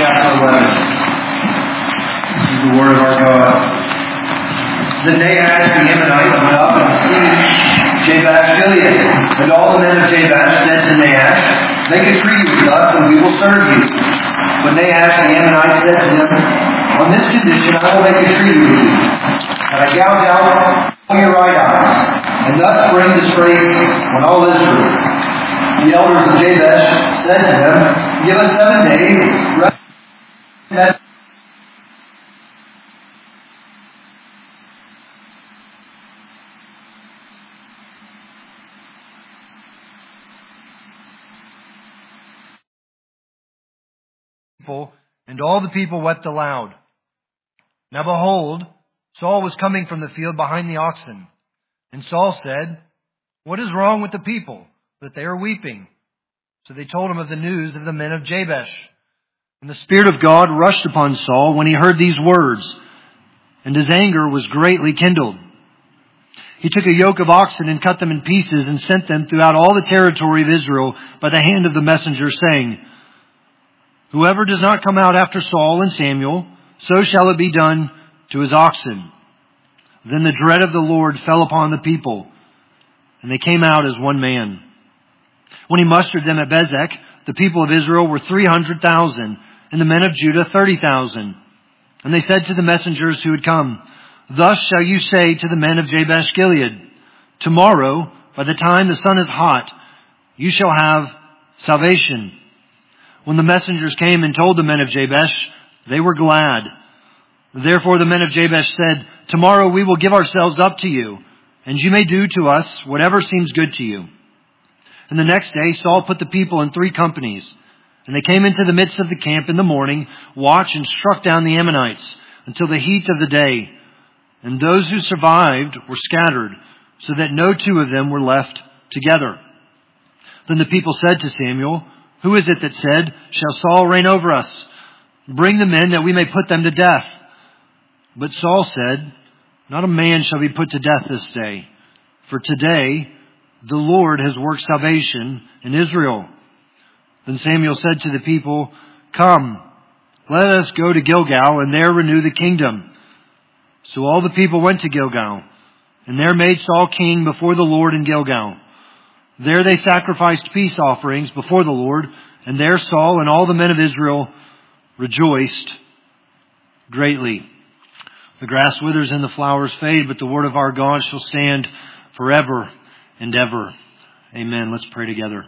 chapter 11. This is the word of our God. Then Nahash the Ammonite went up and besieged Jabesh Gilead. And all the men of Jabesh said to Nahash, "Make a treaty with us, and we will serve you." But Nahash the Ammonite said to him, "On this condition I will make a treaty with you, that I gouge out all your right eyes, and thus bring disgrace on all Israel." The elders of Jabesh said to him, "Give us 7 days, rest and all the people wept aloud. Now behold, Saul was coming from the field behind the oxen. And Saul said, "What is wrong with the people, that they are weeping?" So they told him of the news of the men of Jabesh. And the Spirit of God rushed upon Saul when he heard these words, and his anger was greatly kindled. He took a yoke of oxen and cut them in pieces and sent them throughout all the territory of Israel by the hand of the messenger, saying, "Whoever does not come out after Saul and Samuel, so shall it be done to his oxen." Then the dread of the Lord fell upon the people, and they came out as one man. When he mustered them at Bezek, the people of Israel were 300,000, and the men of Judah 30,000. And they said to the messengers who had come, "Thus shall you say to the men of Jabesh Gilead, tomorrow, by the time the sun is hot, you shall have salvation." When the messengers came and told the men of Jabesh, they were glad. Therefore the men of Jabesh said, "Tomorrow we will give ourselves up to you, and you may do to us whatever seems good to you." And the next day Saul put the people in 3 companies, and they came into the midst of the camp in the morning, watched, and struck down the Ammonites until the heat of the day. And those who survived were scattered, so that no 2 of them were left together. Then the people said to Samuel, "Who is it that said, 'Shall Saul reign over us?' Bring the men that we may put them to death." But Saul said, "Not a man shall be put to death this day, for today the Lord has worked salvation in Israel." Then Samuel said to the people, "Come, let us go to Gilgal and there renew the kingdom." So all the people went to Gilgal, and there made Saul king before the Lord in Gilgal. There they sacrificed peace offerings before the Lord, and there Saul and all the men of Israel rejoiced greatly. The grass withers and the flowers fade, but the word of our God shall stand forever and ever. Amen. Let's pray together.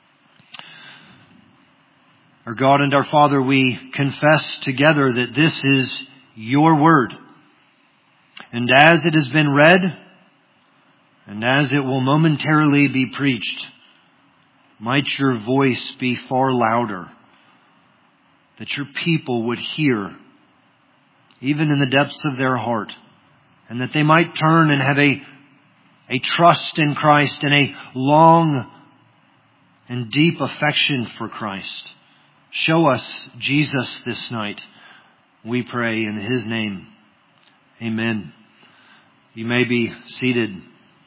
Our God and our Father, we confess together that this is your word. And as it has been read, and as it will momentarily be preached, might your voice be far louder, that your people would hear, even in the depths of their heart, and that they might turn and have a trust in Christ and a long and deep affection for Christ. Show us Jesus this night, we pray in His name. Amen. You may be seated.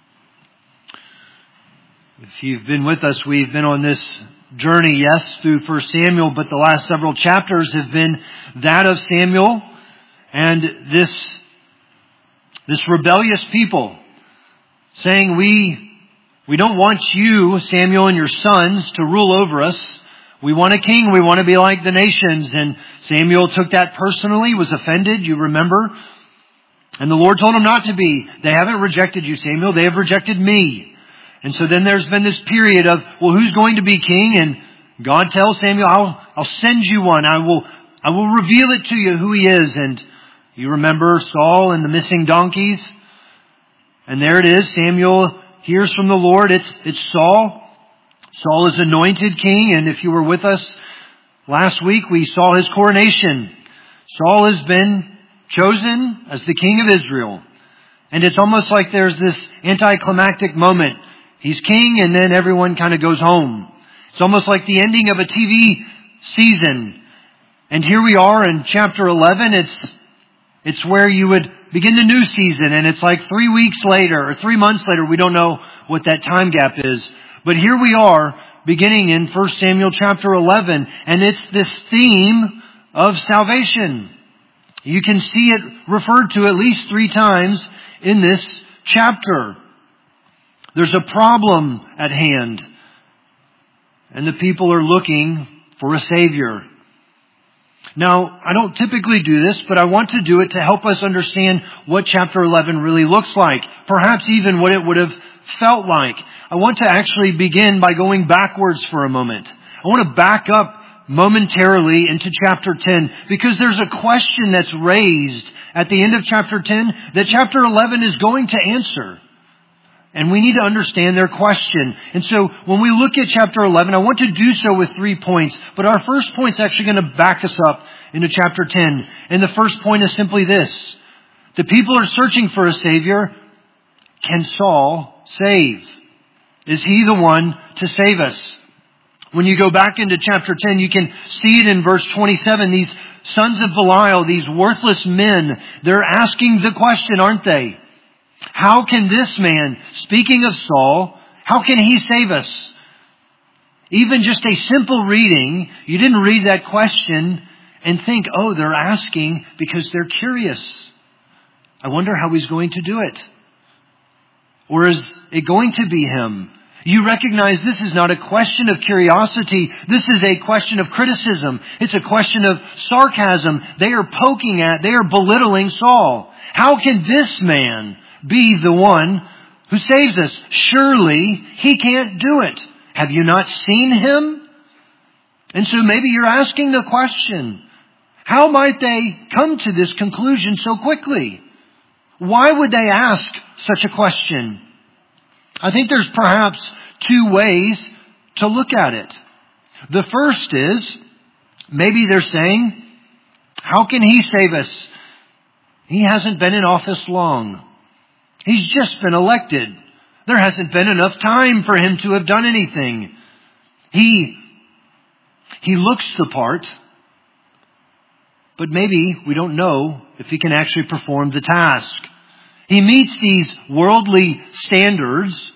If you've been with us, we've been on this journey, yes, through 1 Samuel, but the last several chapters have been that of Samuel and this rebellious people saying, we don't want you, Samuel, and your sons to rule over us. We want a king. We want to be like the nations. And Samuel took that personally, was offended, you remember. And the Lord told him not to be. They haven't rejected you, Samuel. They have rejected me. And so then there's been this period of, well, who's going to be king? And God tells Samuel, I'll send you one. I will reveal it to you who he is. And you remember Saul and the missing donkeys. And there it is. Samuel hears from the Lord. It's Saul. Saul is anointed king. And if you were with us last week, we saw his coronation. Saul has been chosen as the king of Israel. And it's almost like there's this anticlimactic moment. He's king and then everyone kind of goes home. It's almost like the ending of a TV season. And here we are in chapter 11. It's where you would begin the new season, and it's like 3 weeks later or 3 months later. We don't know what that time gap is. But here we are beginning in 1 Samuel chapter 11. And it's this theme of salvation. You can see it referred to at least 3 times in this chapter. There's a problem at hand, and the people are looking for a Savior. Now, I don't typically do this, but I want to do it to help us understand what chapter 11 really looks like. Perhaps even what it would have felt like. I want to actually begin by going backwards for a moment. I want to back up momentarily into chapter 10 because there's a question that's raised at the end of chapter 10 that chapter 11 is going to answer. And we need to understand their question. And so when we look at chapter 11, I want to do so with 3 points. But our first point is actually going to back us up into chapter 10. And the first point is simply this. The people are searching for a Savior. Can Saul save? Is he the one to save us? When you go back into chapter 10, you can see it in verse 27. These sons of Belial, these worthless men, they're asking the question, aren't they? How can this man, speaking of Saul, how can he save us? Even just a simple reading, you didn't read that question and think, oh, they're asking because they're curious. I wonder how he's going to do it. Or is it going to be him? You recognize this is not a question of curiosity. This is a question of criticism. It's a question of sarcasm. They are poking at, they are belittling Saul. How can this man be the one who saves us? Surely he can't do it. Have you not seen him? And so maybe you're asking the question, how might they come to this conclusion so quickly? Why would they ask such a question? I think there's perhaps 2 ways to look at it. The first is, maybe they're saying, how can he save us? He hasn't been in office long. He's just been elected. There hasn't been enough time for him to have done anything. He looks the part, but maybe we don't know if he can actually perform the task. He meets these worldly standards,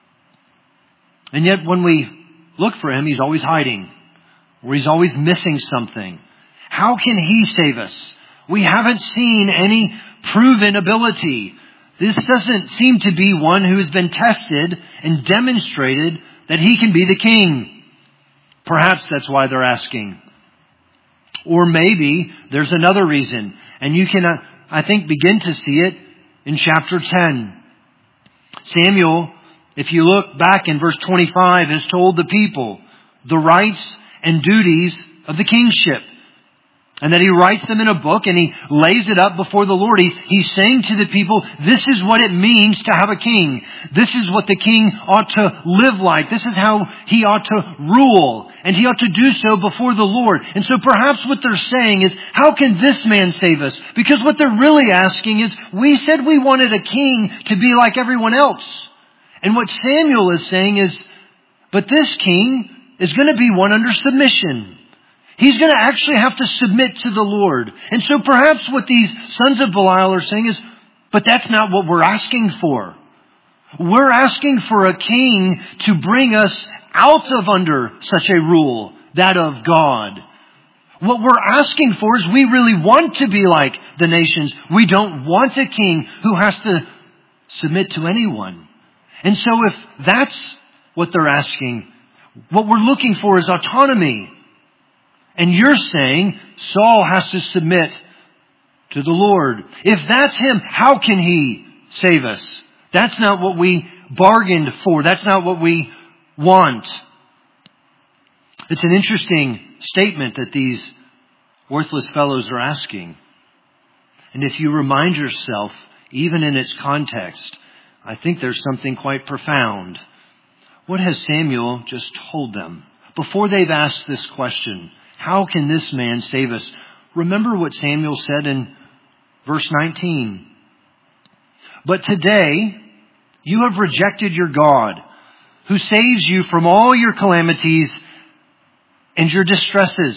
and yet when we look for him, he's always hiding, or he's always missing something. How can he save us? We haven't seen any proven ability. This doesn't seem to be one who has been tested and demonstrated that he can be the king. Perhaps that's why they're asking. Or maybe there's another reason, and you can, I think, begin to see it in chapter 10. Samuel, if you look back in verse 25, has told the people the rights and duties of the kingship. And that he writes them in a book and he lays it up before the Lord. He's saying to the people, this is what it means to have a king. This is what the king ought to live like. This is how he ought to rule. And he ought to do so before the Lord. And so perhaps what they're saying is, how can this man save us? Because what they're really asking is, we said we wanted a king to be like everyone else. And what Samuel is saying is, but this king is going to be one under submission. He's going to actually have to submit to the Lord. And so perhaps what these sons of Belial are saying is, but that's not what we're asking for. We're asking for a king to bring us out of under such a rule, that of God. What we're asking for is we really want to be like the nations. We don't want a king who has to submit to anyone. And so if that's what they're asking, what we're looking for is autonomy. And you're saying Saul has to submit to the Lord. If that's him, how can he save us? That's not what we bargained for. That's not what we want. It's an interesting statement that these worthless fellows are asking. And if you remind yourself, even in its context, I think there's something quite profound. What has Samuel just told them? Before they've asked this question, how can this man save us? Remember what Samuel said in verse 19. But today you have rejected your God, who saves you from all your calamities and your distresses.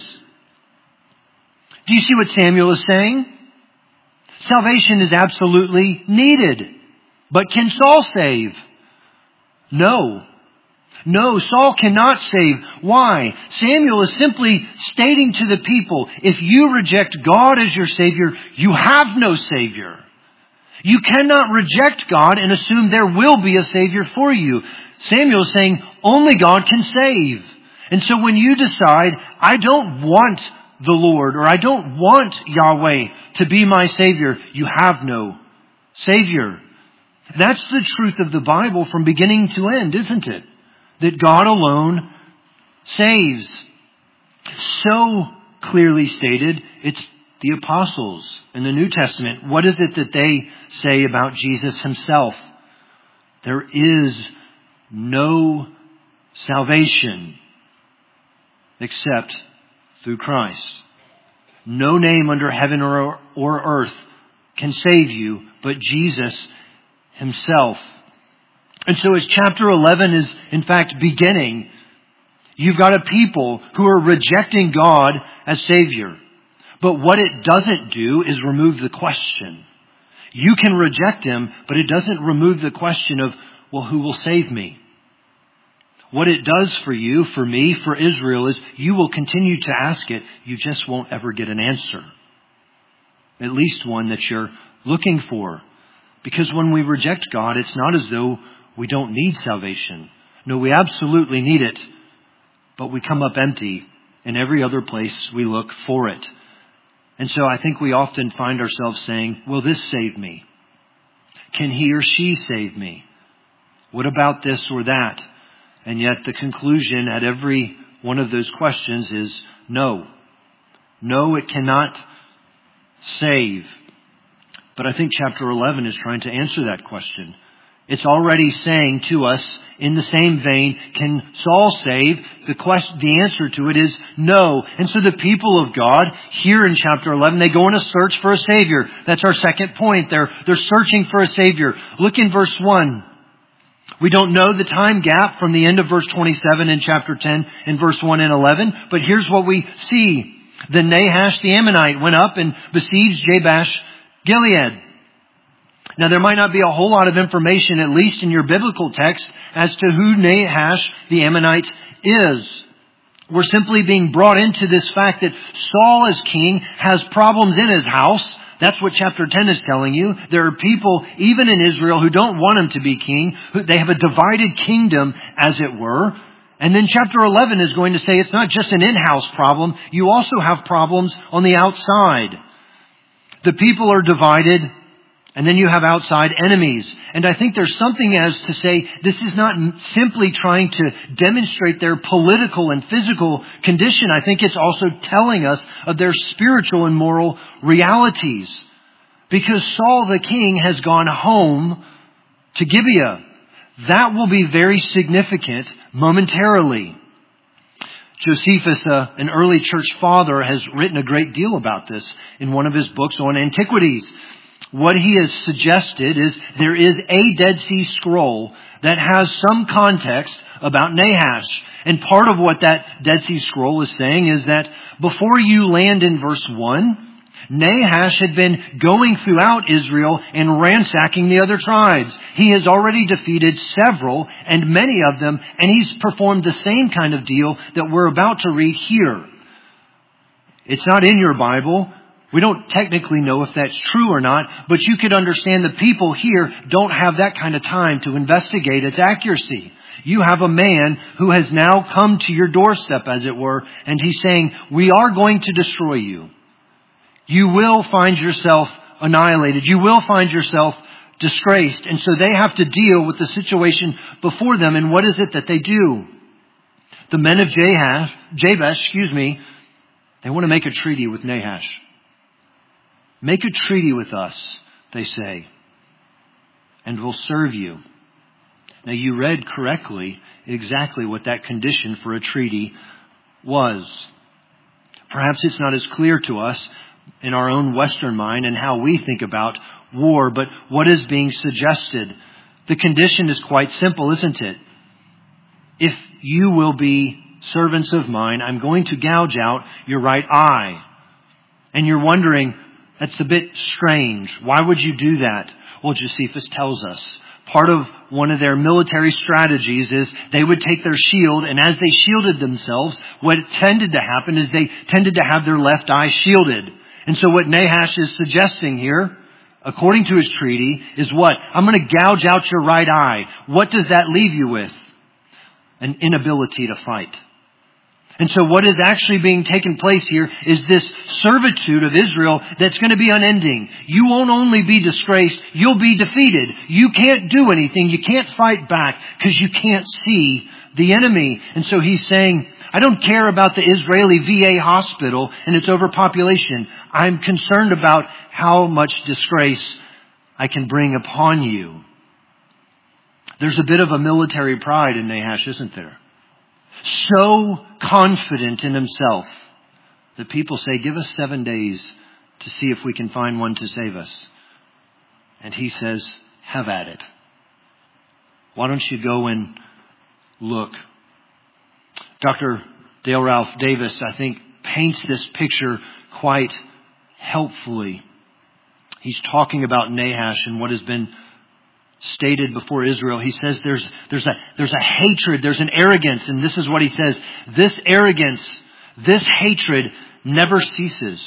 Do you see what Samuel is saying? Salvation is absolutely needed. But can Saul save? No. No, Saul cannot save. Why? Samuel is simply stating to the people, if you reject God as your Savior, you have no Savior. You cannot reject God and assume there will be a Savior for you. Samuel is saying, only God can save. And so when you decide, I don't want the Lord, or I don't want Yahweh to be my Savior, you have no Savior. That's the truth of the Bible from beginning to end, isn't it? That God alone saves. So clearly stated, it's the apostles in the New Testament. What is it that they say about Jesus himself? There is no salvation except through Christ. No name under heaven or earth can save you but Jesus himself. And so as chapter 11 is in fact beginning, you've got a people who are rejecting God as Savior. But what it doesn't do is remove the question. You can reject Him, but it doesn't remove the question of, well, who will save me? What it does for you, for me, for Israel is you will continue to ask it. You just won't ever get an answer. At least one that you're looking for. Because when we reject God, it's not as though we don't need salvation. No, we absolutely need it. But we come up empty in every other place we look for it. And so I think we often find ourselves saying, will this save me? Can he or she save me? What about this or that? And yet the conclusion at every one of those questions is no. No, it cannot save. But I think chapter 11 is trying to answer that question. It's already saying to us in the same vein, can Saul save? The answer to it is no. And so the people of God here in chapter 11, they go on a search for a Savior. That's our second point. They're searching for a Savior. Look in verse 1. We don't know the time gap from the end of verse 27 in chapter 10 and verse 1 and 11. But here's what we see. Then Nahash the Ammonite went up and besieged Jabesh Gilead. Now there might not be a whole lot of information, at least in your biblical text, as to who Nahash the Ammonite is. We're simply being brought into this fact that Saul as king has problems in his house. That's what chapter 10 is telling you. There are people, even in Israel, who don't want him to be king. They have a divided kingdom, as it were. And then chapter 11 is going to say it's not just an in-house problem. You also have problems on the outside. The people are divided, and then you have outside enemies. And I think there's something as to say this is not simply trying to demonstrate their political and physical condition. I think it's also telling us of their spiritual and moral realities. Because Saul the king has gone home to Gibeah. That will be very significant momentarily. Josephus, an early church father, has written a great deal about this in one of his books on antiquities. What he has suggested is there is a Dead Sea Scroll that has some context about Nahash. And part of what that Dead Sea Scroll is saying is that before you land in verse 1, Nahash had been going throughout Israel and ransacking the other tribes. He has already defeated several and many of them, and he's performed the same kind of deal that we're about to read here. It's not in your Bible. We don't technically know if that's true or not, but you could understand the people here don't have that kind of time to investigate its accuracy. You have a man who has now come to your doorstep, as it were, and he's saying, we are going to destroy you. You will find yourself annihilated. You will find yourself disgraced. And so they have to deal with the situation before them. And what is it that they do? The men of Jabesh, they want to make a treaty with Nahash. Make a treaty with us, they say, and we'll serve you. Now you read correctly exactly what that condition for a treaty was. Perhaps it's not as clear to us in our own Western mind and how we think about war, but what is being suggested? The condition is quite simple, isn't it? If you will be servants of mine, I'm going to gouge out your right eye. And you're wondering, that's a bit strange. Why would you do that? Well, Josephus tells us, part of one of their military strategies is they would take their shield, and as they shielded themselves, what tended to happen is they tended to have their left eye shielded. And so what Nahash is suggesting here, according to his treaty, is what? I'm going to gouge out your right eye. What does that leave you with? An inability to fight. And so what is actually being taken place here is this servitude of Israel that's going to be unending. You won't only be disgraced, you'll be defeated. You can't do anything. You can't fight back because you can't see the enemy. And so he's saying, I don't care about the Israeli VA hospital and its overpopulation. I'm concerned about how much disgrace I can bring upon you. There's a bit of a military pride in Nahash, isn't there? So confident in himself that people say, give us 7 days to see if we can find one to save us. And he says, have at it. Why don't you go and look? Dr. Dale Ralph Davis, I think, paints this picture quite helpfully. He's talking about Nahash and what has been stated before Israel. He says there's a hatred, there's an arrogance, and this is what he says. This arrogance, this hatred never ceases.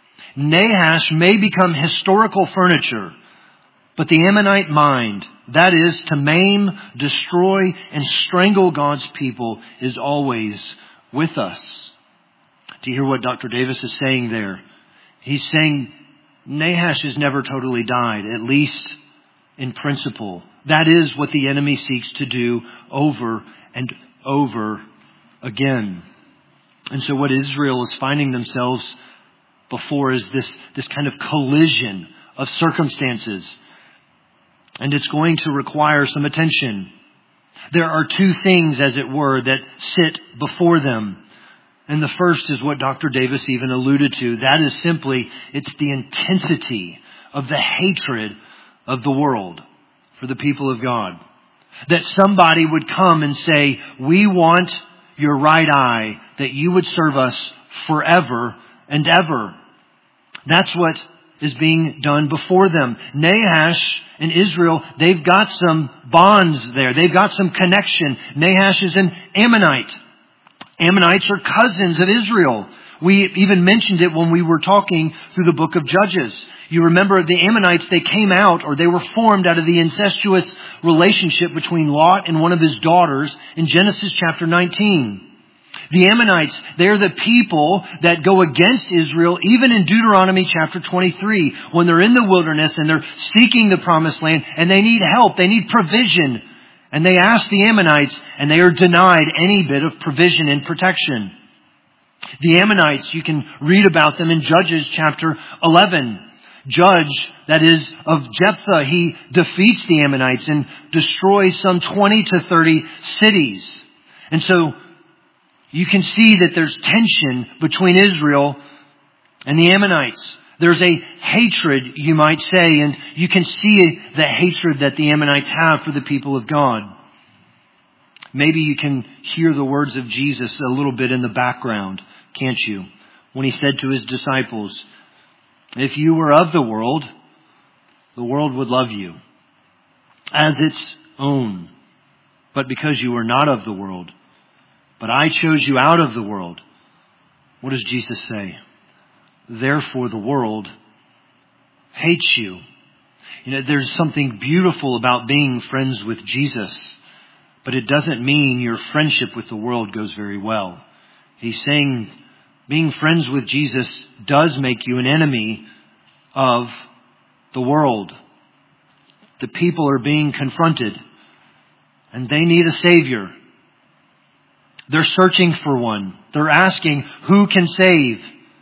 Nahash may become historical furniture, but the Ammonite mind, that is to maim, destroy, and strangle God's people, is always with us. Do you hear what Dr. Davis is saying there? He's saying Nahash has never totally died, at least in principle. That is what the enemy seeks to do over and over again. And so what Israel is finding themselves before is this kind of collision of circumstances. And it's going to require some attention. There are two things, as it were, that sit before them. And the first is what Dr. Davis even alluded to. That is simply, it's the intensity of the hatred of the world for the people of God. That somebody would come and say, we want your right eye, that you would serve us forever and ever. That's what is being done before them. Nahash and Israel, they've got some bonds there. They've got some connection. Nahash is an Ammonite. Ammonites are cousins of Israel. We even mentioned it when we were talking through the book of Judges. You remember the Ammonites, they came out, or they were formed out of the incestuous relationship between Lot and one of his daughters in Genesis chapter 19. The Ammonites, they're the people that go against Israel, even in Deuteronomy chapter 23, when they're in the wilderness and they're seeking the promised land and they need help, they need provision. And they ask the Ammonites, and they are denied any bit of provision and protection. The Ammonites, you can read about them in Judges chapter 11. Judge, that is, of Jephthah, he defeats the Ammonites and destroys some 20 to 30 cities. And so you can see that there's tension between Israel and the Ammonites. There's a hatred, you might say, and you can see the hatred that the Ammonites have for the people of God. Maybe you can hear the words of Jesus a little bit in the background, can't you? When he said to his disciples, if you were of the world would love you as its own. But because you are not of the world, but I chose you out of the world. What does Jesus say? Therefore the world hates you. You know, there's something beautiful about being friends with Jesus, but it doesn't mean your friendship with the world goes very well. He's saying being friends with Jesus does make you an enemy of the world. The people are being confronted, and they need a Savior. They're searching for one. They're asking, who can save?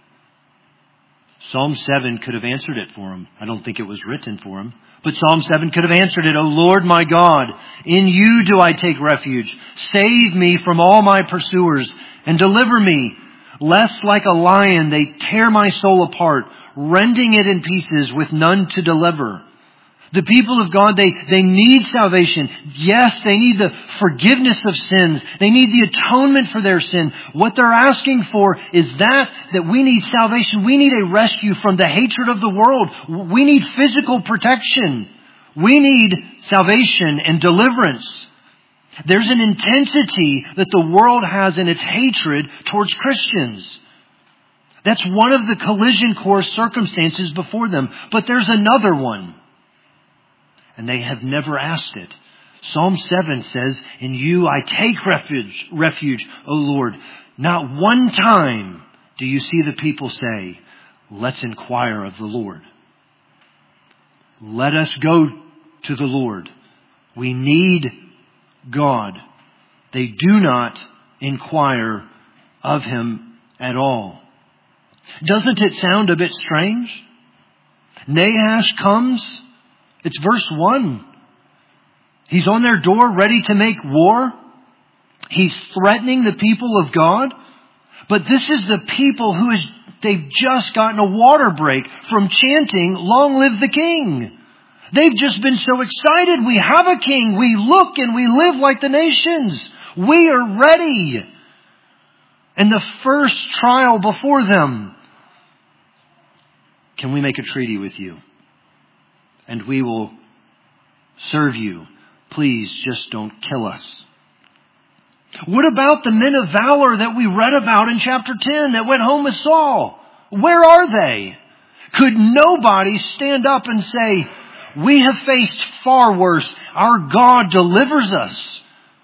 Psalm 7 could have answered it for him. I don't think it was written for him. But Psalm 7 could have answered it. O Lord my God, in you do I take refuge. Save me from all my pursuers and deliver me, lest like a lion they tear my soul apart, rending it in pieces with none to deliver. The people of God, they need salvation. Yes, they need the forgiveness of sins. They need the atonement for their sin. What they're asking for is that we need salvation. We need a rescue from the hatred of the world. We need physical protection. We need salvation and deliverance. There's an intensity that the world has in its hatred towards Christians. That's one of the collision course circumstances before them. But there's another one. And they have never asked it. Psalm 7 says, "In you I take refuge, O Lord." Not one time do you see the people say, "Let's inquire of the Lord." Let us go to the Lord. We need God. They do not inquire of Him at all. Doesn't it sound a bit strange? Nahash comes. It's verse 1. He's on their door ready to make war. He's threatening the people of God. But this is the people they've just gotten a water break from chanting, "Long live the King." They've just been so excited. We have a king. We look and we live like the nations. We are ready. And the first trial before them. Can we make a treaty with you? And we will serve you. Please just don't kill us. What about the men of valor that we read about in chapter 10 that went home with Saul? Where are they? Could nobody stand up and say, "We have faced far worse. Our God delivers us"?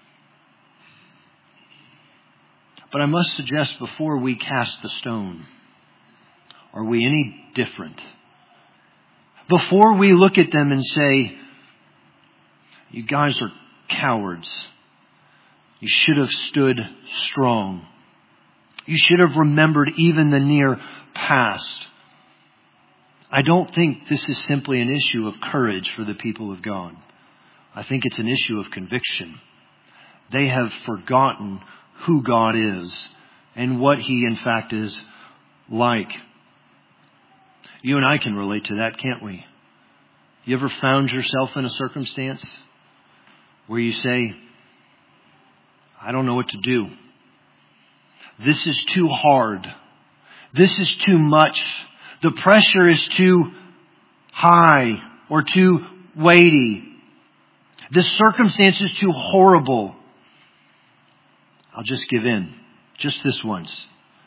But I must suggest before we cast the stone, are we any different? Before we look at them and say, "You guys are cowards. You should have stood strong. You should have remembered even the near past." I don't think this is simply an issue of courage for the people of God. I think it's an issue of conviction. They have forgotten who God is and what He in fact is like. You and I can relate to that, can't we? You ever found yourself in a circumstance where you say, "I don't know what to do. This is too hard. This is too much. The pressure is too high or too weighty. This circumstance is too horrible. I'll just give in. Just this once."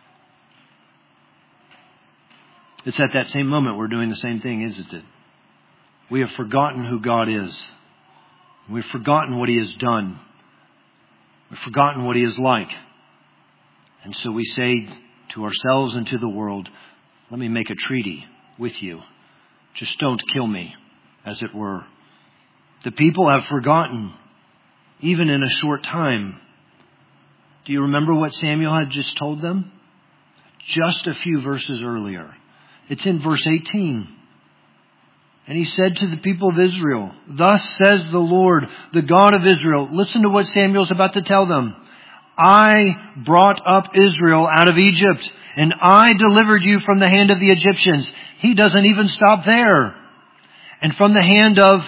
It's at that same moment we're doing the same thing, isn't it? We have forgotten who God is. We've forgotten what He has done. We've forgotten what He is like. And so we say to ourselves and to the world, "Let me make a treaty with you. Just don't kill me," as it were. The people have forgotten, even in a short time. Do you remember what Samuel had just told them? Just a few verses earlier. It's in verse 18. And he said to the people of Israel, "Thus says the Lord, the God of Israel." Listen to what Samuel's about to tell them. "I brought up Israel out of Egypt, and I delivered you from the hand of the Egyptians." He doesn't even stop there. "And from the hand of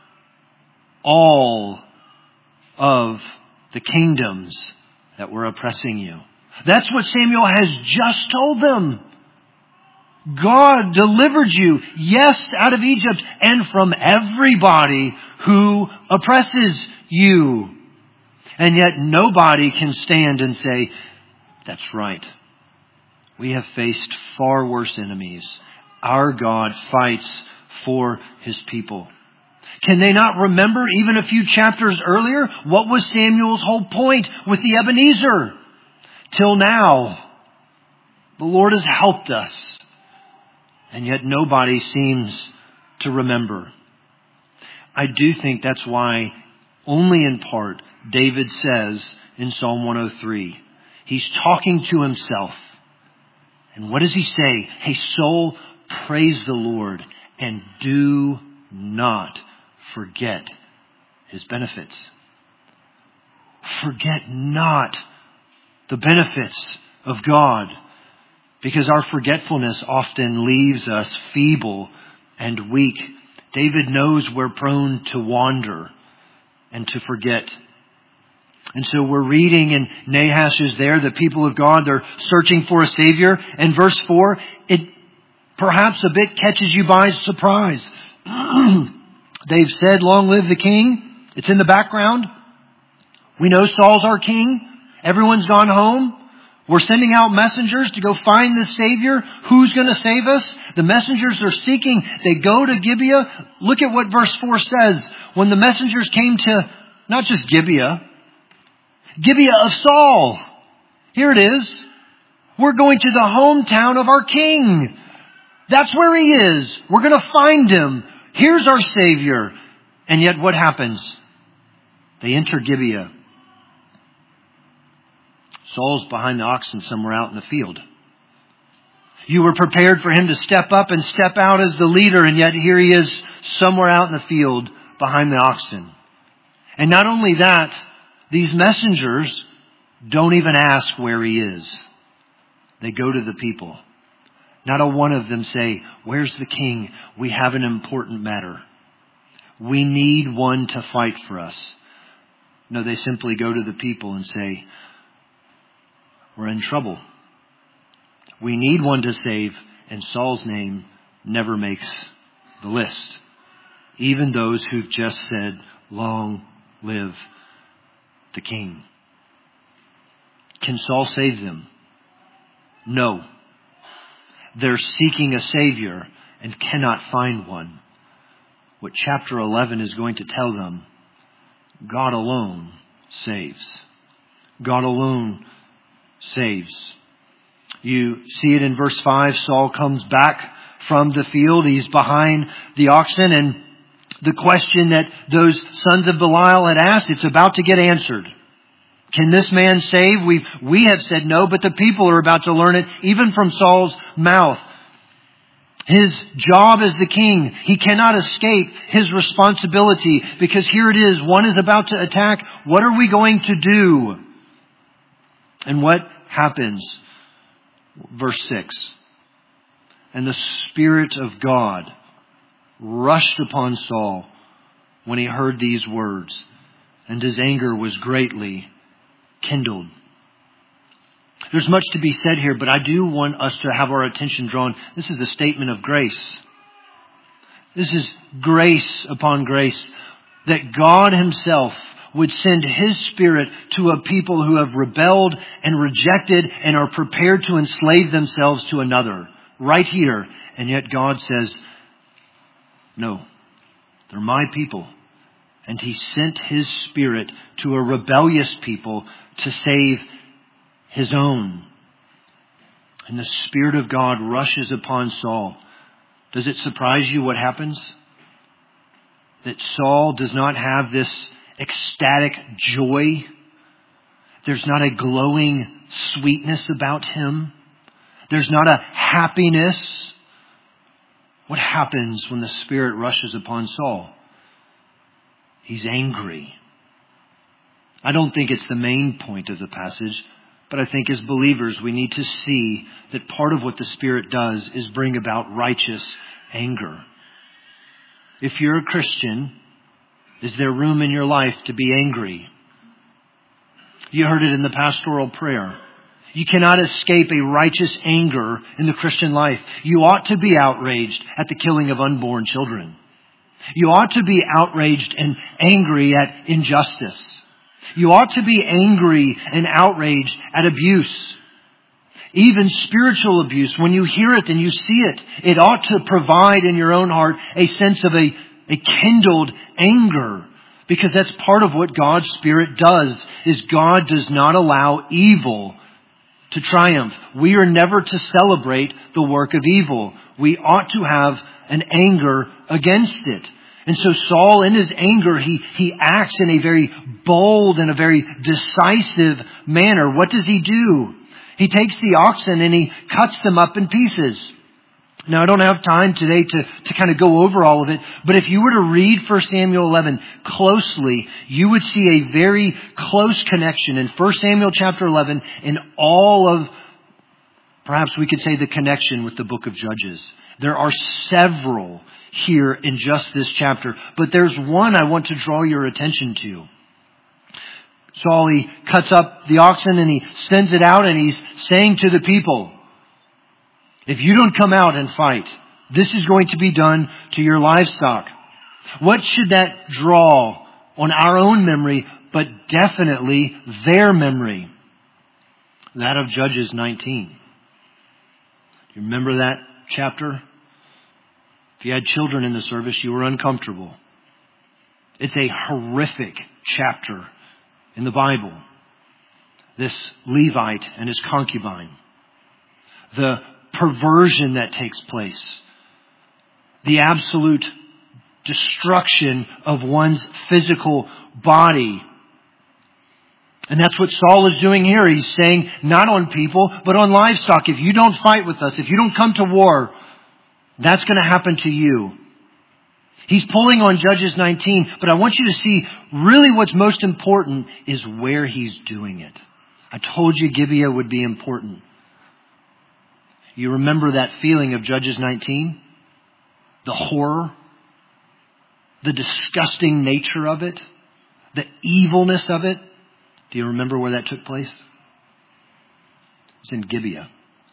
all of the kingdoms that were oppressing you." That's what Samuel has just told them. God delivered you, yes, out of Egypt and from everybody who oppresses you. And yet nobody can stand and say, "That's right. We have faced far worse enemies. Our God fights for His people." Can they not remember even a few chapters earlier? What was Samuel's whole point with the Ebenezer? Till now, the Lord has helped us. And yet nobody seems to remember. I do think that's why, only in part, David says in Psalm 103, he's talking to himself. And what does he say? "Hey, soul, praise the Lord and do not forget His benefits." Forget not the benefits of God. Because our forgetfulness often leaves us feeble and weak. David knows we're prone to wander and to forget. And so we're reading, and Nahash is there, the people of God, they're searching for a Savior. And verse 4, it perhaps a bit catches you by surprise. They've said, long live the king. It's in the background. We know Saul's our king. Everyone's gone home. We're sending out messengers to go find the Savior. Who's going to save us? The messengers are seeking. They go to Gibeah. Look at what verse 4 says. When the messengers came to not just Gibeah of Saul. Here it is. We're going to the hometown of our king. That's where he is. We're going to find him. Here's our Savior. And yet what happens? They enter Gibeah. Saul's behind the oxen somewhere out in the field. You were prepared for him to step up and step out as the leader, and yet here he is somewhere out in the field behind the oxen. And not only that, these messengers don't even ask where he is. They go to the people. Not a one of them say, where's the king? We have an important matter. We need one to fight for us. No, they simply go to the people and say, we're in trouble. We need one to save, and Saul's name never makes the list. Even those who've just said, long live the king. Can Saul save them? No. They're seeking a Savior and cannot find one. What chapter 11 is going to tell them, God alone saves. God alone saves. You see it in verse 5. Saul comes back from the field. He's behind the oxen, and the question that those sons of Belial had asked, it's about to get answered. Can this man save? We have said no, but the people are about to learn it even from Saul's mouth. His job as the king, he cannot escape his responsibility, because here it is, one is about to attack. What are we going to do? And what happens? Verse 6. And the Spirit of God rushed upon Saul when he heard these words, and his anger was greatly kindled. There's much to be said here, but I do want us to have our attention drawn. This is a statement of grace. This is grace upon grace, that God himself would send his Spirit to a people who have rebelled and rejected and are prepared to enslave themselves to another. Right here. And yet God says, no, they're my people. And he sent his Spirit to a rebellious people to save his own. And the Spirit of God rushes upon Saul. Does it surprise you what happens? That Saul does not have this ecstatic joy. There's not a glowing sweetness about him. There's not a happiness. What happens when the Spirit rushes upon Saul? He's angry. I don't think it's the main point of the passage, but I think as believers we need to see that part of what the Spirit does is bring about righteous anger. If you're a Christian, is there room in your life to be angry? You heard it in the pastoral prayer. You cannot escape a righteous anger in the Christian life. You ought to be outraged at the killing of unborn children. You ought to be outraged and angry at injustice. You ought to be angry and outraged at abuse. Even spiritual abuse, when you hear it and you see it, it ought to provide in your own heart a sense of a kindled anger. Because that's part of what God's Spirit does, is God does not allow evil to triumph. We are never to celebrate the work of evil. We ought to have an anger against it. And so Saul, in his anger, he acts in a very bold and a very decisive manner. What does he do? He takes the oxen and he cuts them up in pieces. Now, I don't have time today to kind of go over all of it, but if you were to read 1 Samuel 11 closely, you would see a very close connection in 1 Samuel chapter 11 in all of, perhaps we could say, the connection with the book of Judges. There are several here in just this chapter, but there's one I want to draw your attention to. Saul, he cuts up the oxen and he sends it out, and he's saying to the people, if you don't come out and fight, this is going to be done to your livestock. What should that draw on our own memory, but definitely their memory? That of Judges 19. You remember that chapter? If you had children in the service, you were uncomfortable. It's a horrific chapter in the Bible. This Levite and his concubine. The perversion that takes place. The absolute destruction of one's physical body. And that's what Saul is doing here. He's saying, not on people, but on livestock. If you don't fight with us, if you don't come to war, that's going to happen to you. He's pulling on Judges 19, but I want you to see really what's most important is where he's doing it. I told you Gibeah would be important. You remember that feeling of Judges 19? The horror, the disgusting nature of it, the evilness of it. Do you remember where that took place? It's in Gibeah.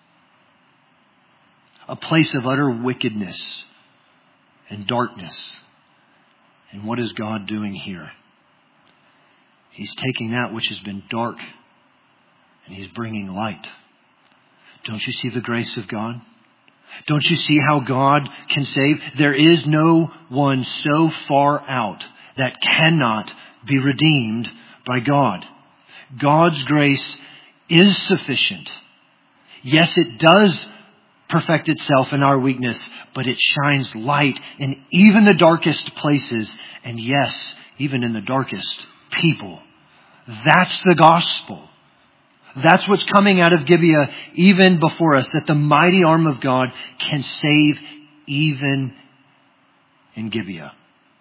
A place of utter wickedness and darkness. And what is God doing here? He's taking that which has been dark and He's bringing light. Don't you see the grace of God? Don't you see how God can save? There is no one so far out that cannot be redeemed by God. God's grace is sufficient. Yes, it does perfect itself in our weakness, but it shines light in even the darkest places, and yes, even in the darkest people. That's the gospel. That's what's coming out of Gibeah even before us, that the mighty arm of God can save even in Gibeah.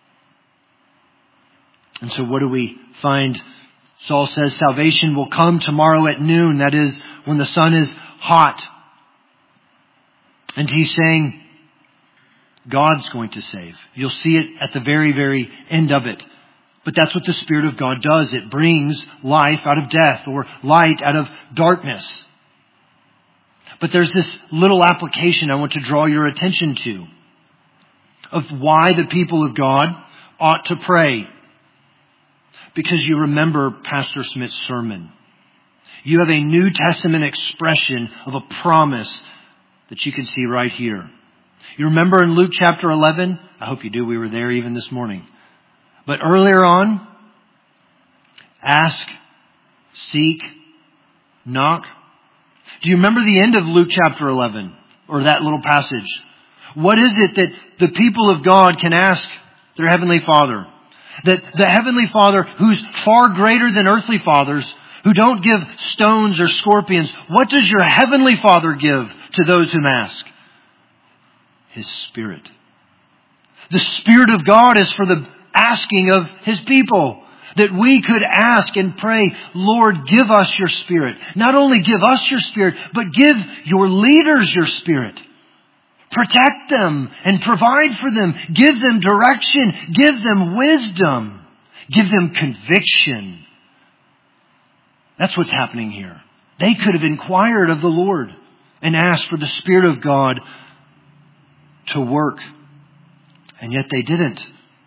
And so what do we find? Saul says salvation will come tomorrow at noon. That is when the sun is hot. And he's saying God's going to save. You'll see it at the very, very end of it. But that's what the Spirit of God does. It brings life out of death or light out of darkness. But there's this little application I want to draw your attention to of why the people of God ought to pray. Because you remember Pastor Smith's sermon. You have a New Testament expression of a promise that you can see right here. You remember in Luke chapter 11? I hope you do. We were there even this morning. But earlier on, ask, seek, knock. Do you remember the end of Luke chapter 11? Or that little passage? What is it that the people of God can ask their Heavenly Father? That the Heavenly Father, who's far greater than earthly fathers, who don't give stones or scorpions, what does your Heavenly Father give to those whom ask? His Spirit. The Spirit of God is for the asking of His people. That we could ask and pray, Lord, give us your Spirit. Not only give us your Spirit, but give your leaders your Spirit. Protect them and provide for them. Give them direction. Give them wisdom. Give them conviction. That's what's happening here. They could have inquired of the Lord and asked for the Spirit of God to work. And yet they didn't.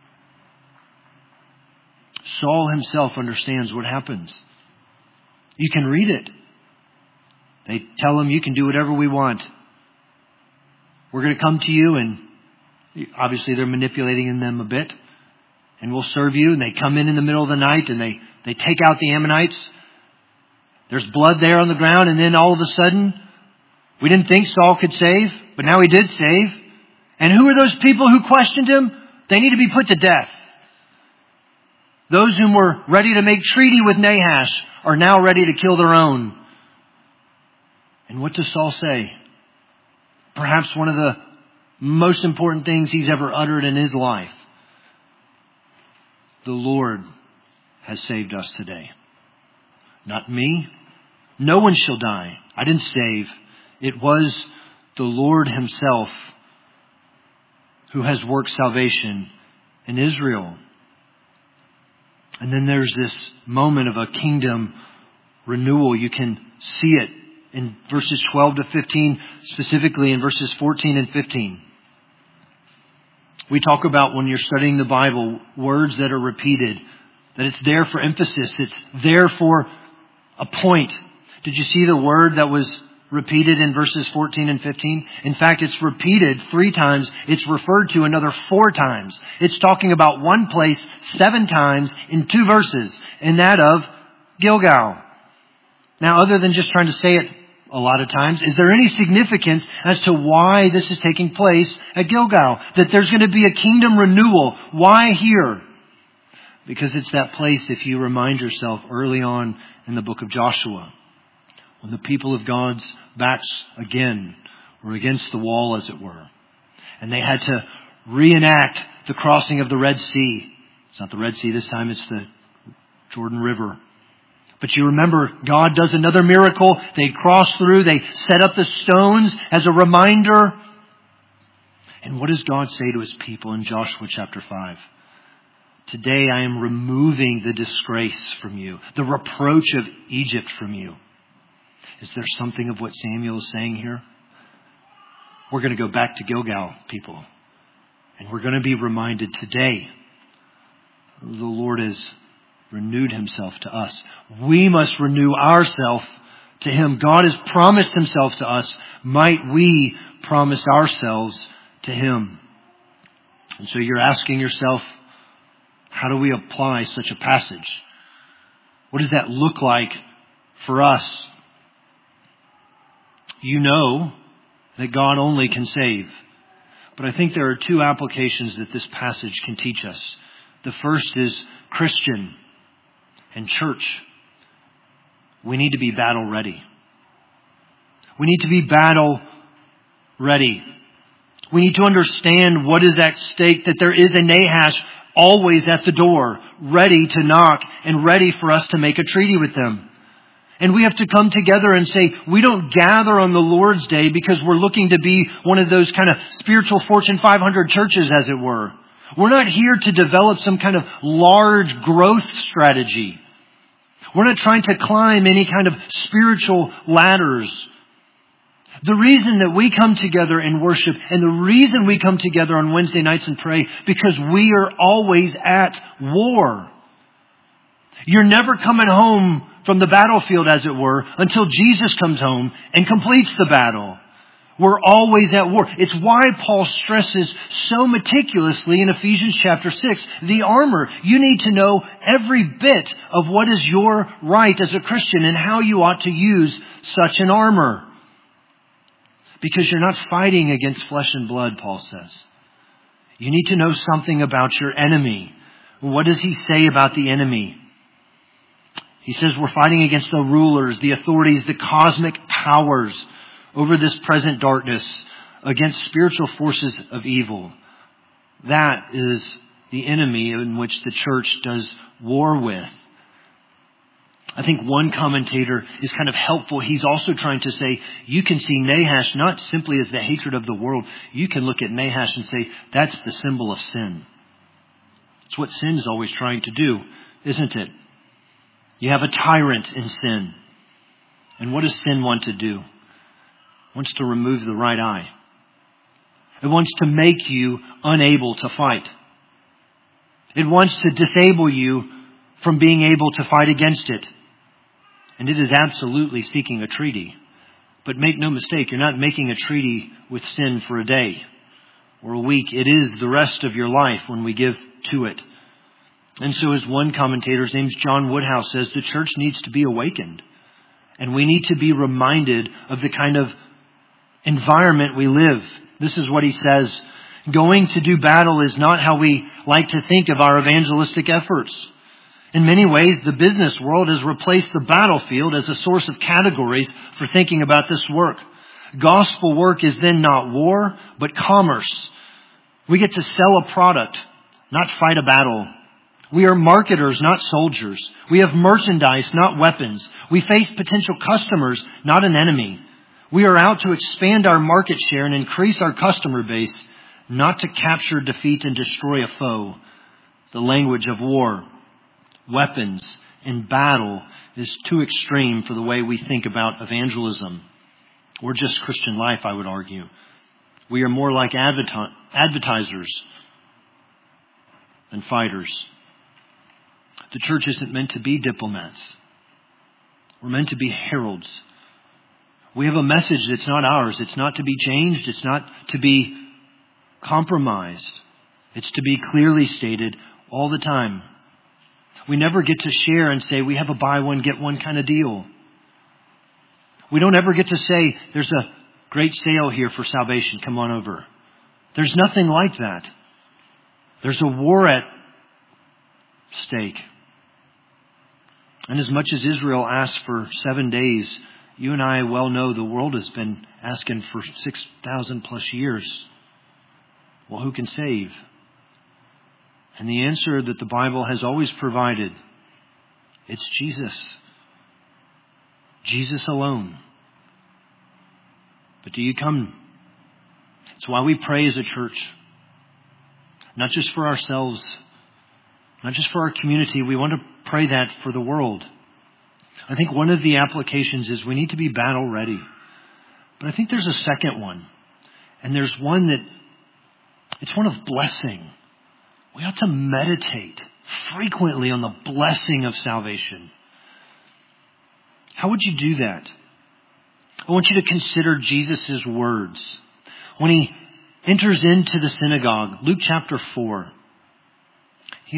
Saul himself understands what happens. You can read it. They tell him, you can do whatever we want. We're going to come to you, and obviously they're manipulating them a bit, and we'll serve you. And they come in the middle of the night and they take out the Ammonites. There's blood there on the ground, and then all of a sudden, we didn't think Saul could save, but now he did save. And who are those people who questioned him? They need to be put to death. Those whom were ready to make treaty with Nahash are now ready to kill their own. And what does Saul say? Perhaps one of the most important things he's ever uttered in his life. The Lord has saved us today. Not me. No one shall die. I didn't save. It was the Lord Himself who has worked salvation in Israel. And then there's this moment of a kingdom renewal. You can see it in verses 12 to 15, specifically in verses 14 and 15. We talk about when you're studying the Bible, words that are repeated, that it's there for emphasis. It's there for a point. Did you see the word that was repeated in verses 14 and 15? In fact, it's repeated 3 times. It's referred to another 4 times. It's talking about one place 7 times in 2 verses, and that of Gilgal. Now, other than just trying to say it a lot of times, is there any significance as to why this is taking place at Gilgal? That there's going to be a kingdom renewal. Why here? Because it's that place, if you remind yourself, early on in the book of Joshua, when the people of God's backs again were against the wall, as it were. And they had to reenact the crossing of the Red Sea. It's not the Red Sea this time, it's the Jordan River. But you remember, God does another miracle. They cross through. They set up the stones as a reminder. And what does God say to His people in Joshua chapter 5? Today I am removing the disgrace from you, the reproach of Egypt from you. Is there something of what Samuel is saying here? We're going to go back to Gilgal, people. And we're going to be reminded today the Lord has renewed Himself to us. We must renew ourselves to Him. God has promised Himself to us. Might we promise ourselves to Him? And so you're asking yourself, how do we apply such a passage? What does that look like for us? You know that God only can save. But I think there are 2 applications that this passage can teach us. The first is Christian and church. We need to be battle ready. We need to be battle ready. We need to understand what is at stake, that there is a Nahash always at the door, ready to knock and ready for us to make a treaty with them. And we have to come together and say, we don't gather on the Lord's Day because we're looking to be one of those kind of spiritual Fortune 500 churches, as it were. We're not here to develop some kind of large growth strategy. We're not trying to climb any kind of spiritual ladders. The reason that we come together and worship, and the reason we come together on Wednesday nights and pray, because we are always at war. You're never coming home from the battlefield, as it were, until Jesus comes home and completes the battle. We're always at war. It's why Paul stresses so meticulously in Ephesians chapter 6, the armor. You need to know every bit of what is your right as a Christian and how you ought to use such an armor. Because you're not fighting against flesh and blood, Paul says. You need to know something about your enemy. What does he say about the enemy? He says we're fighting against the rulers, the authorities, the cosmic powers over this present darkness, against spiritual forces of evil. That is the enemy in which the church does war with. I think one commentator is kind of helpful. He's also trying to say, you can see Nahash not simply as the hatred of the world. You can look at Nahash and say, that's the symbol of sin. It's what sin is always trying to do, isn't it? You have a tyrant in sin. And what does sin want to do? It wants to remove the right eye. It wants to make you unable to fight. It wants to disable you from being able to fight against it. And it is absolutely seeking a treaty. But make no mistake, you're not making a treaty with sin for a day or a week. It is the rest of your life when we give to it. And so as one commentator, his name's John Woodhouse, says, the church needs to be awakened. And we need to be reminded of the kind of environment we live. This is what he says. Going to do battle is not how we like to think of our evangelistic efforts. In many ways, the business world has replaced the battlefield as a source of categories for thinking about this work. Gospel work is then not war, but commerce. We get to sell a product, not fight a battle. We are marketers, not soldiers. We have merchandise, not weapons. We face potential customers, not an enemy. We are out to expand our market share and increase our customer base, not to capture, defeat, and destroy a foe. The language of war, weapons, and battle is too extreme for the way we think about evangelism, or just Christian life, I would argue. We are more like advertisers and fighters. The church isn't meant to be diplomats. We're meant to be heralds. We have a message that's not ours. It's not to be changed. It's not to be compromised. It's to be clearly stated all the time. We never get to share and say we have a buy one, get one kind of deal. We don't ever get to say there's a great sale here for salvation. Come on over. There's nothing like that. There's a war at stake. And as much as Israel asked for 7 days, you and I well know the world has been asking for 6,000 plus years. Well, who can save? And the answer that the Bible has always provided, it's Jesus. Jesus alone. But do you come? It's why we pray as a church. Not just for ourselves. Not just for our community. We want to pray that for the world. I think one of the applications is we need to be battle ready. But I think there's a second one. And there's one that, it's one of blessing. We ought to meditate frequently on the blessing of salvation. How would you do that? I want you to consider Jesus' words. When he enters into the synagogue, Luke chapter 4, he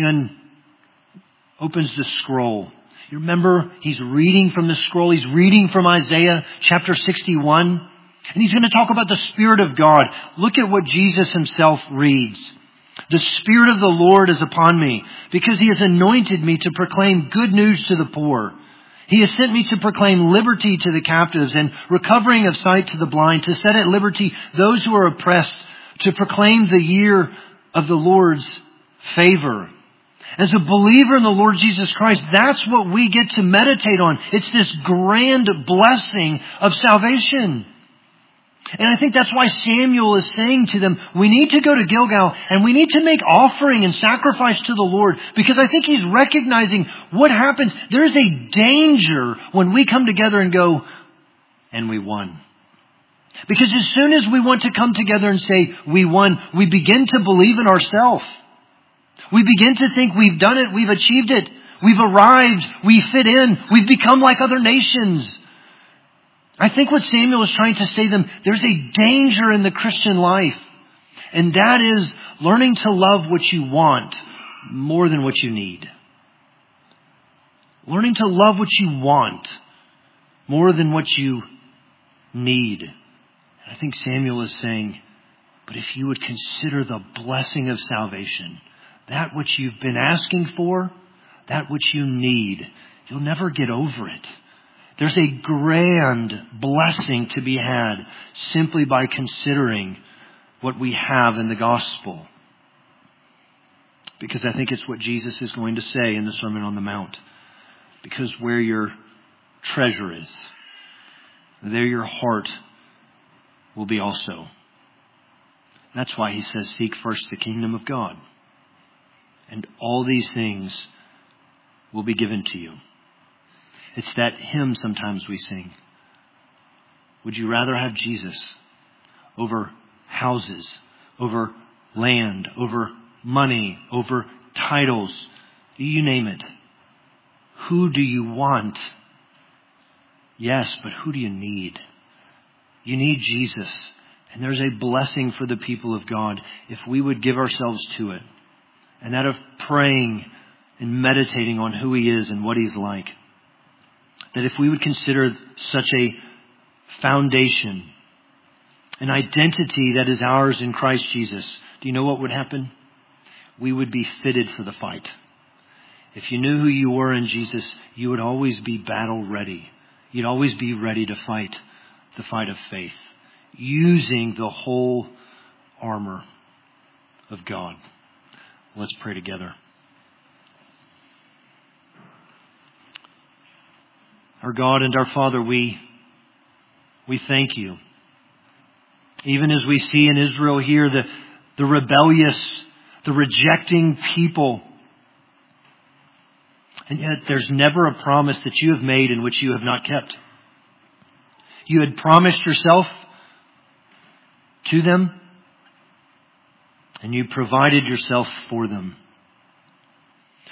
opens the scroll. You remember, he's reading from the scroll. He's reading from Isaiah chapter 61. And he's going to talk about the Spirit of God. Look at what Jesus himself reads. The Spirit of the Lord is upon me, because he has anointed me to proclaim good news to the poor. He has sent me to proclaim liberty to the captives and recovering of sight to the blind, to set at liberty those who are oppressed, to proclaim the year of the Lord's favor. As a believer in the Lord Jesus Christ, that's what we get to meditate on. It's this grand blessing of salvation. And I think that's why Samuel is saying to them, we need to go to Gilgal and we need to make offering and sacrifice to the Lord. Because I think he's recognizing what happens. There's a danger when we come together and go, and we won. Because as soon as we want to come together and say, we won, we begin to believe in ourselves. We begin to think we've done it, we've achieved it, we've arrived, we fit in, we've become like other nations. I think what Samuel is trying to say to them, there's a danger in the Christian life. And that is learning to love what you want more than what you need. Learning to love what you want more than what you need. And I think Samuel is saying, but if you would consider the blessing of salvation, that which you've been asking for, that which you need, you'll never get over it. There's a grand blessing to be had simply by considering what we have in the gospel. Because I think it's what Jesus is going to say in the Sermon on the Mount. Because where your treasure is, there your heart will be also. That's why he says, seek first the kingdom of God. And all these things will be given to you. It's that hymn sometimes we sing. Would you rather have Jesus over houses, over land, over money, over titles? You name it. Who do you want? Yes, but who do you need? You need Jesus. And there's a blessing for the people of God if we would give ourselves to it. And that of praying and meditating on who he is and what he's like. That if we would consider such a foundation, an identity that is ours in Christ Jesus, do you know what would happen? We would be fitted for the fight. If you knew who you were in Jesus, you would always be battle ready. You'd always be ready to fight the fight of faith, using the whole armor of God. Let's pray together. Our God and our Father, we thank you. Even as we see in Israel here, the rebellious, the rejecting people. And yet there's never a promise that you have made in which you have not kept. You had promised yourself to them, and you provided yourself for them.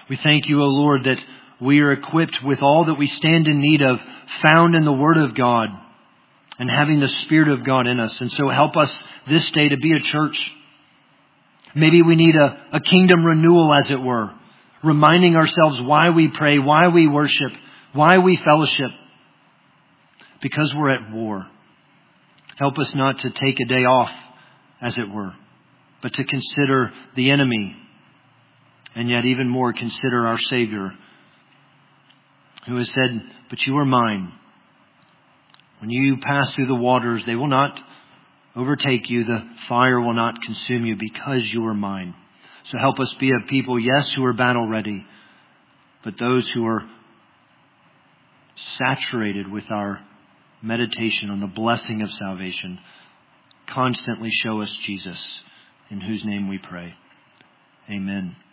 We thank you, O Lord, that we are equipped with all that we stand in need of, found in the Word of God and having the Spirit of God in us. And so help us this day to be a church. Maybe we need a kingdom renewal, as it were, reminding ourselves why we pray, why we worship, why we fellowship, because we're at war. Help us not to take a day off, as it were, but to consider the enemy, and yet even more consider our Savior, who has said, "But you are mine. When you pass through the waters, they will not overtake you. The fire will not consume you, because you are mine." So help us be a people, yes, who are battle ready, but those who are saturated with our meditation on the blessing of salvation. Constantly show us Jesus, in whose name we pray. Amen.